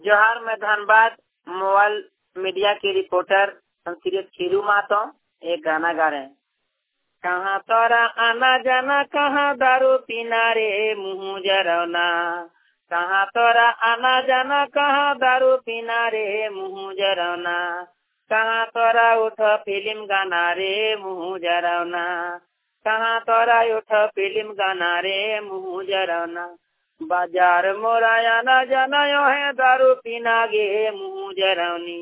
जोहार, मैं Dhanbad mobile media के रिपोर्टर संसीरियत खीरू मातो एक गाना गा रहे हैं। कहाँ तोरा आना जाना, कहाँ दारू पीना रे मुँह जरौना। कहाँ तोरा आना जाना, कहाँ दारू पीना रे मुँह जरौना। कहाँ तोरा उठ फिल्म गाना रे मुँह जरौना। कहाँ तोरा उठ फिल्म गाना रे मुँह जरौना। बाजार मोरा ना जाना यो है दारू पीना गे मुँह जरौनी।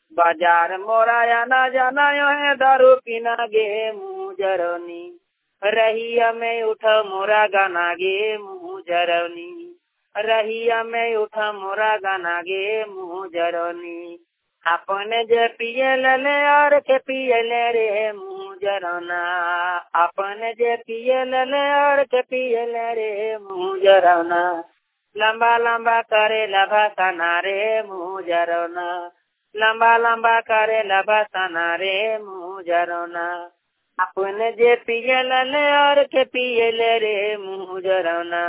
बाजार मोरा ना जाना यो है दारू पीना गे मुँह जरौनी। रहिया में उठ मोरा गाना गे मुँह जरौनी। रहिया में उठ मोरा गाना गे मुँह जरौनी। अपने जे पिए ले और के पिए ले रे मुँह जरौना। अपने जे पिए ले और के पिए ले रे मुँह जरौना। लंबा लंबा करे लभसना रे मुँह जरौना। लंबा लंबा करे लभसना रे मुँह जरौना। अपने जे पिए ले और के पिए ले रे मुँह जरौना।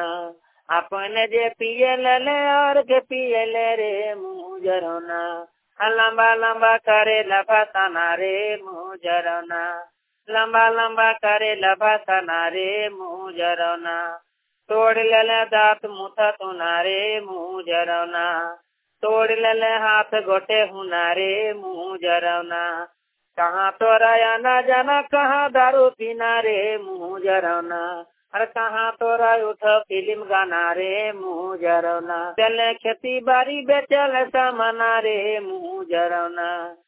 अपने जे पिए ले और के पिए ले रे मुँह जरौना। लंबा लंबा करे लभसना रे मुँह जरौना। लंबा लंबा करे लभसना रे मुँह जरौना। तोड़ ले दांत मुथा तुना रे मुँह जरौना। तोड़ ले हाथ गोटे हुना रे मुँह जरौना। कहाँ तोरा आना जाना, कहाँ दारू पीना रे मुँह जरौना। अरे कहाँ तोरा उठ फिल्म गाना रे मुँह जरौना। चले खेती बाड़ी बेचल सामाना रे मुँह जरौना।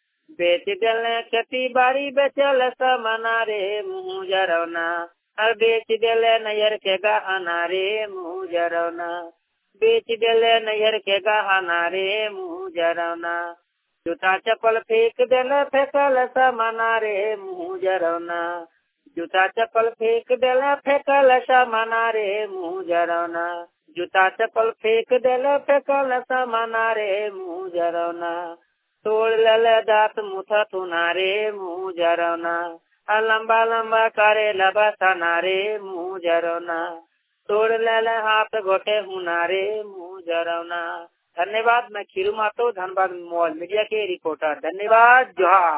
बेच देले खेती बाड़ी बेचल सामाना रे मुँह जरौना। और बेच देले नैयर के गहना रे मुँह जरौना। बेच देले नैयर के गहना रे मुँह जरौना। जूता चप्पल फेंक देले फेंकल सामाना रे मुँह जरौना। जूता चप्पल फेंक देले फेंकल सामाना रे मुँह जरौना। जूता चप्पल फेंक देले फेंकल सामाना रे मुँह जरौना। तोड़ ले दांत मुथा तुना रे मुँह जरौना। लंबा लंबा करे लभसना रे मुँह जरौना। तोड़ ले हाथ गोटे हुना रे मुँह जरौना। धन्यवाद। मैं खीरू मातो, धनबाद मोबाइल मीडिया के रिपोर्टर। धन्यवाद। जोहार।